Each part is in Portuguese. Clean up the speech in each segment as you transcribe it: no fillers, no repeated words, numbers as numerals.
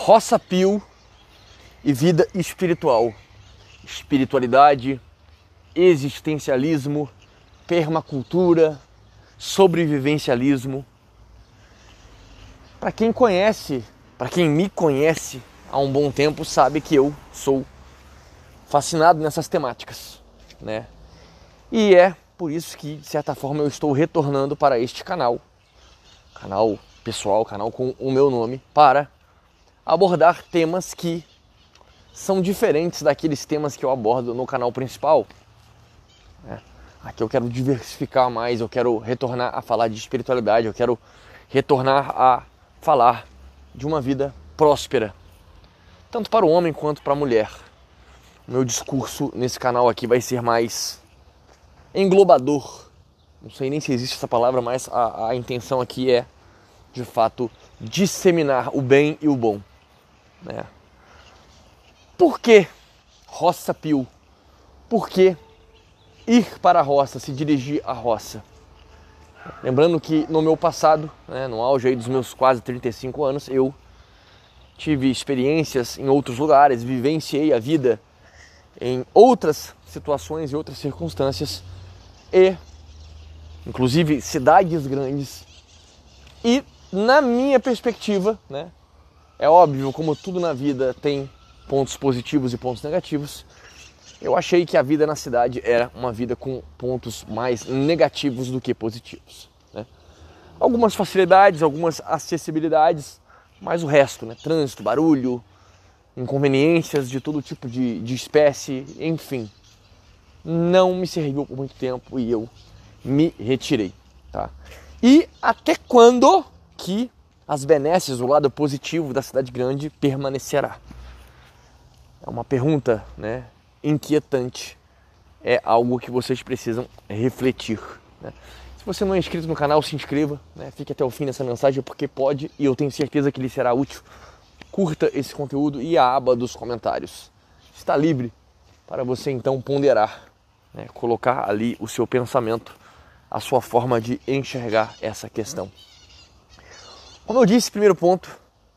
Roça Pio e vida espiritual. Espiritualidade, existencialismo, permacultura, sobrevivencialismo. Para quem me conhece há um bom tempo, sabe que eu sou fascinado nessas temáticas, né? E é por isso que, de certa forma, eu estou retornando para este canal pessoal, canal com o meu nome, para abordar temas que são diferentes daqueles temas que eu abordo no canal principal. Aqui eu quero diversificar mais, eu quero retornar a falar de espiritualidade, eu quero retornar a falar de uma vida próspera, tanto para o homem quanto para a mulher. O meu discurso nesse canal aqui vai ser mais englobador. Não sei nem se existe essa palavra, mas a intenção aqui é, de fato, disseminar o bem e o bom, né? Por que Roça Pio? Por que ir para a roça, se dirigir à roça? Lembrando que no meu passado, né, no auge aí dos meus quase 35 anos, eu tive experiências em outros lugares, vivenciei a vida em outras situações e outras circunstâncias, e inclusive cidades grandes. E na minha perspectiva, né, é óbvio, como tudo na vida tem pontos positivos e pontos negativos, eu achei que a vida na cidade era uma vida com pontos mais negativos do que positivos, né? Algumas facilidades, algumas acessibilidades, mas o resto, né? Trânsito, barulho, inconveniências de todo tipo de espécie, enfim, não me serviu por muito tempo e eu me retirei, tá? E até quando que as benesses, o lado positivo da cidade grande permanecerá? É uma pergunta, né, inquietante. É algo que vocês precisam refletir, né? Se você não é inscrito no canal, se inscreva, né? Fique até o fim dessa mensagem, porque pode, e eu tenho certeza que lhe será útil. Curta esse conteúdo e a aba dos comentários está livre para você então ponderar, né? Colocar ali o seu pensamento, a sua forma de enxergar essa questão. Como eu disse, primeiro ponto,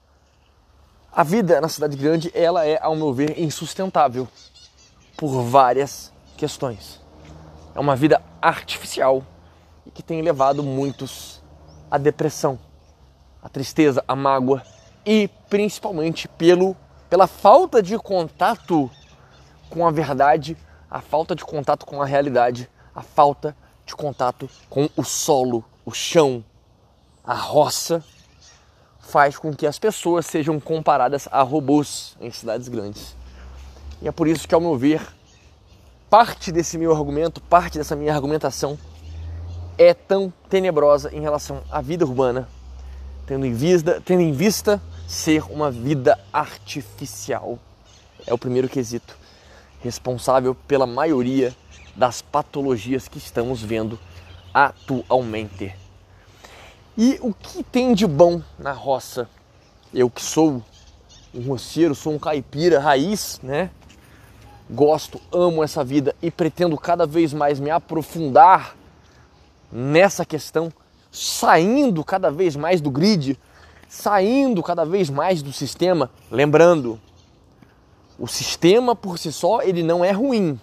a vida na cidade grande, ela é, ao meu ver, insustentável por várias questões. É uma vida artificial e que tem levado muitos à depressão, à tristeza, à mágoa e principalmente pela falta de contato com a verdade, a falta de contato com a realidade, a falta de contato com o solo, o chão, a roça, faz com que as pessoas sejam comparadas a robôs em cidades grandes. E é por isso que, ao meu ver, parte desse meu argumento, parte dessa minha argumentação é tão tenebrosa em relação à vida urbana, tendo em vista ser uma vida artificial. É o primeiro quesito responsável pela maioria das patologias que estamos vendo atualmente. E o que tem de bom na roça? Eu que sou um roceiro, sou um caipira raiz, né? Gosto, amo essa vida e pretendo cada vez mais me aprofundar nessa questão, saindo cada vez mais do grid, saindo cada vez mais do sistema. Lembrando, o sistema por si só, ele não é ruim.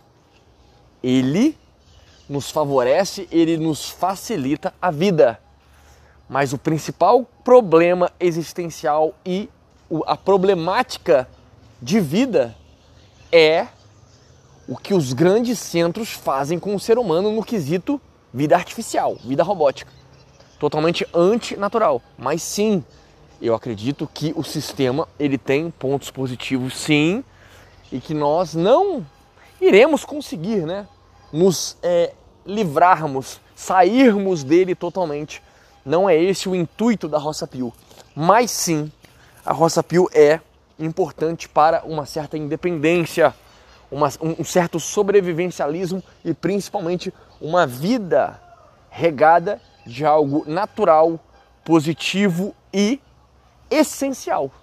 Ele nos favorece, ele nos facilita a vida. Mas o principal problema existencial e a problemática de vida é o que os grandes centros fazem com o ser humano no quesito vida artificial, vida robótica. Totalmente antinatural. Mas sim, eu acredito que o sistema ele tem pontos positivos, sim, e que nós não iremos conseguir, né, nos livrarmos, sairmos dele totalmente. Não é esse o intuito da Roça Pio, mas sim, a Roça Pio é importante para uma certa independência, um certo sobrevivencialismo e principalmente uma vida regada de algo natural, positivo e essencial.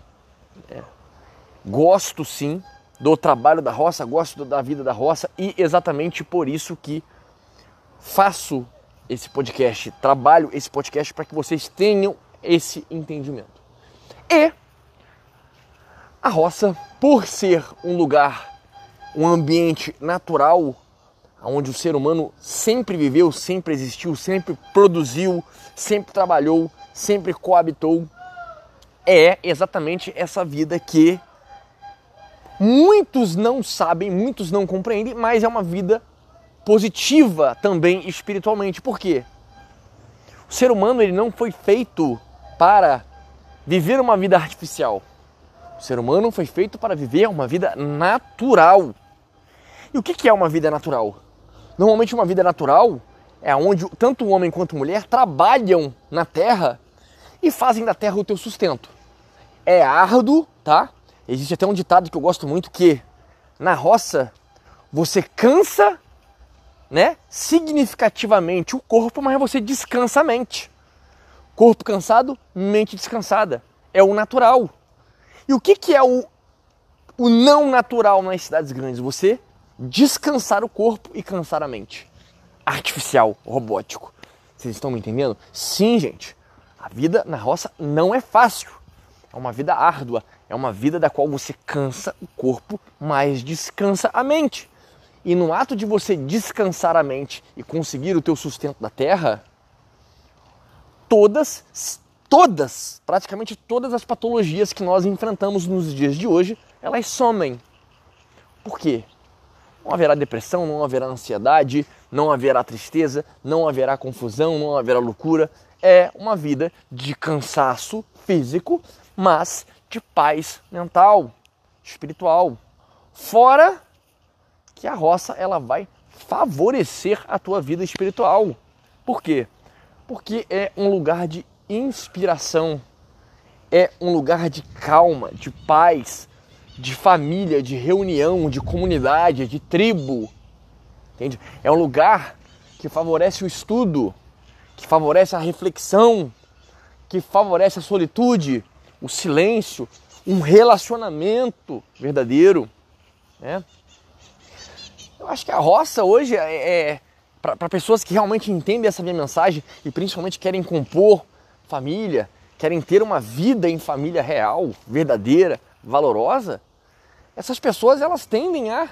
Gosto sim do trabalho da roça, gosto da vida da roça e exatamente por isso que faço esse podcast, trabalho esse podcast para que vocês tenham esse entendimento. E A roça, por ser um lugar, um ambiente natural, onde o ser humano sempre viveu, sempre existiu, sempre produziu, sempre trabalhou, sempre coabitou, é exatamente essa vida que muitos não sabem, muitos não compreendem, mas é uma vida positiva também espiritualmente. Por quê? O ser humano ele não foi feito para viver uma vida artificial. O ser humano foi feito para viver uma vida natural. E o que é uma vida natural? Normalmente uma vida natural é onde tanto o homem quanto a mulher trabalham na terra e fazem da terra o teu sustento. É árduo, tá? Existe até um ditado que eu gosto muito que na roça você cansa, né, significativamente o corpo, mas você descansa a mente. Corpo cansado, mente descansada. É o natural. E o que é o não natural nas cidades grandes? Você descansar o corpo e cansar a mente. Artificial, robótico. Vocês estão me entendendo? Sim, gente. A vida na roça não é fácil. É uma vida árdua. É uma vida da qual você cansa o corpo, mas descansa a mente. E no ato de você descansar a mente e conseguir o teu sustento da terra, praticamente todas as patologias que nós enfrentamos nos dias de hoje, elas somem. Por quê? Não haverá depressão, não haverá ansiedade, não haverá tristeza, não haverá confusão, não haverá loucura. É uma vida de cansaço físico, mas de paz mental, espiritual. Fora que a roça ela vai favorecer a tua vida espiritual. Por quê? Porque é um lugar de inspiração, é um lugar de calma, de paz, de família, de reunião, de comunidade, de tribo. Entende? É um lugar que favorece o estudo, que favorece a reflexão, que favorece a solitude, o silêncio, um relacionamento verdadeiro, né? Eu acho que a roça hoje para pessoas que realmente entendem essa minha mensagem e principalmente querem compor família, querem ter uma vida em família real, verdadeira, valorosa, essas pessoas elas tendem a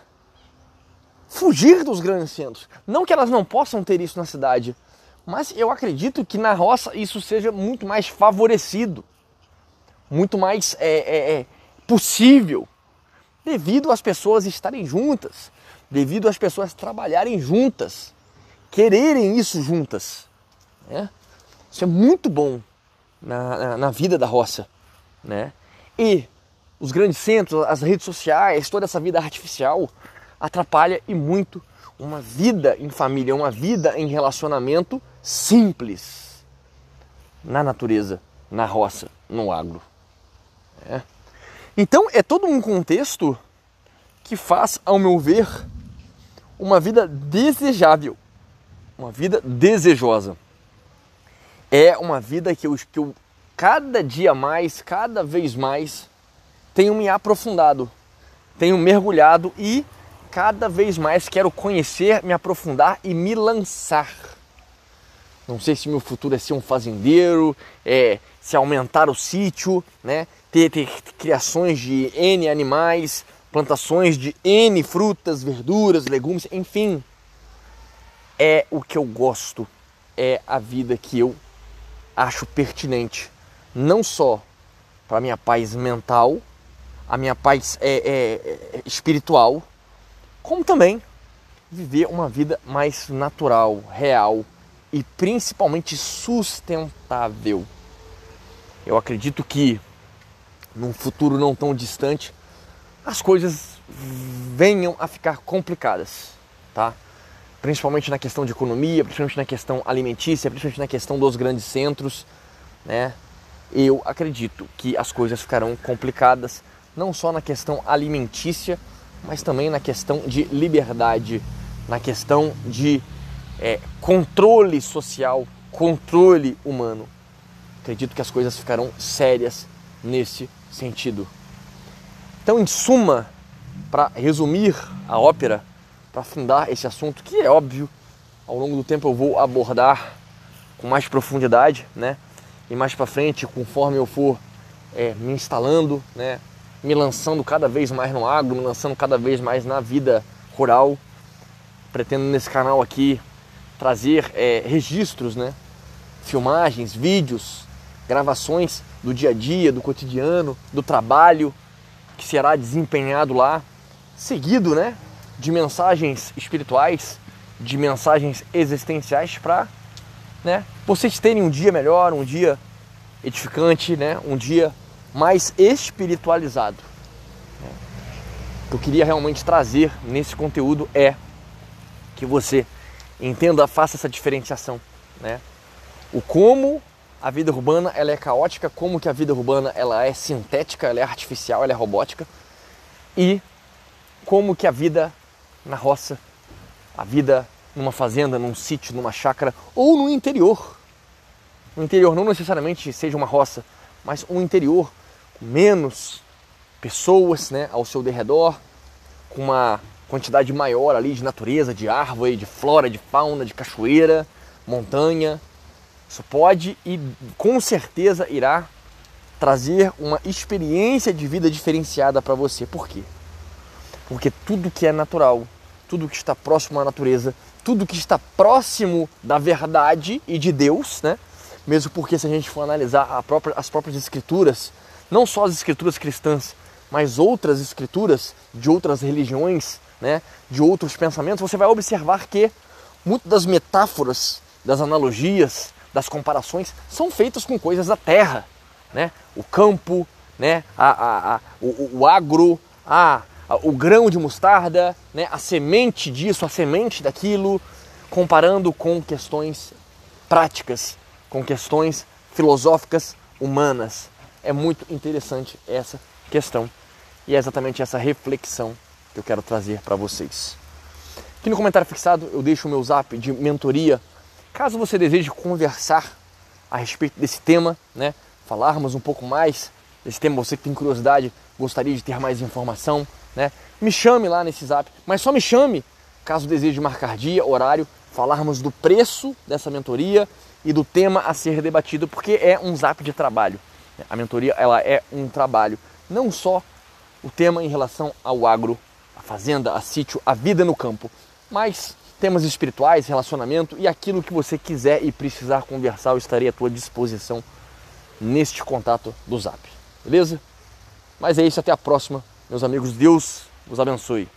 fugir dos grandes centros. Não que elas não possam ter isso na cidade, mas eu acredito que na roça isso seja muito mais favorecido, muito mais possível, devido às pessoas estarem juntas, devido às pessoas trabalharem juntas, quererem isso juntas, né? Isso é muito bom na vida da roça, né? E os grandes centros, as redes sociais, toda essa vida artificial atrapalha e muito uma vida em família, uma vida em relacionamento simples, na natureza, na roça, no agro. É. Então é todo um contexto que faz, ao meu ver, uma vida desejável, uma vida desejosa. É uma vida que eu cada dia mais, cada vez mais, tenho me aprofundado, tenho mergulhado e cada vez mais quero conhecer, me aprofundar e me lançar. Não sei se meu futuro é ser um fazendeiro, se aumentar o sítio, né? ter criações de N animais, plantações de N frutas, verduras, legumes, enfim. É o que eu gosto, é a vida que eu acho pertinente, não só para a minha paz mental, a minha paz espiritual, como também viver uma vida mais natural, real e principalmente sustentável. Eu acredito que num futuro não tão distante as coisas venham a ficar complicadas, tá? Principalmente na questão de economia, principalmente na questão alimentícia, principalmente na questão dos grandes centros, né? Eu acredito que as coisas ficarão complicadas, não só na questão alimentícia, mas também na questão de liberdade, na questão de controle social, controle humano. Acredito que as coisas ficarão sérias nesse sentido. Então, em suma, para resumir a ópera, para afundar esse assunto, que é óbvio, ao longo do tempo eu vou abordar com mais profundidade, né? E mais para frente, conforme eu for me instalando, né? me lançando cada vez mais no agro, me lançando cada vez mais na vida rural. Pretendo nesse canal aqui trazer registros, né? Filmagens, vídeos, gravações do dia a dia, do cotidiano, do trabalho que será desempenhado lá, seguido, né, de mensagens espirituais, de mensagens existenciais para, né, vocês terem um dia melhor, um dia edificante, né, um dia mais espiritualizado. O que eu queria realmente trazer nesse conteúdo é que você entenda, faça essa diferenciação, né? O como a vida urbana ela é caótica, como que a vida urbana ela é sintética, ela é artificial, ela é robótica, e como que a vida na roça, a vida numa fazenda, num sítio, numa chácara ou no interior não necessariamente seja uma roça, mas um interior com menos pessoas, né, ao seu derredor, com uma quantidade maior ali de natureza, de árvore, de flora, de fauna, de cachoeira, montanha. Isso pode e com certeza irá trazer uma experiência de vida diferenciada para você. Por quê? Porque tudo que é natural, tudo que está próximo à natureza, tudo que está próximo da verdade e de Deus, né? Mesmo porque se a gente for analisar as próprias escrituras, não só as escrituras cristãs, mas outras escrituras de outras religiões, né? De outros pensamentos, você vai observar que muitas das metáforas, das analogias, das comparações são feitas com coisas da terra, né? O campo, né? O agro, o grão de mostarda, né? A semente disso, a semente daquilo, comparando com questões práticas, com questões filosóficas humanas. É muito interessante essa questão e é exatamente essa reflexão que eu quero trazer para vocês. Aqui no comentário fixado eu deixo o meu zap de mentoria. Caso você deseje conversar a respeito desse tema, né, falarmos um pouco mais desse tema, você que tem curiosidade, gostaria de ter mais informação, né, me chame lá nesse zap, mas só me chame caso deseje marcar dia, horário, falarmos do preço dessa mentoria e do tema a ser debatido, porque é um zap de trabalho. A mentoria ela é um trabalho, não só o tema em relação ao agro, a fazenda, a sítio, a vida no campo, mas temas espirituais, relacionamento e aquilo que você quiser e precisar conversar, eu estarei à tua disposição neste contato do Zap, beleza? Mas é isso, até a próxima, meus amigos, Deus os abençoe.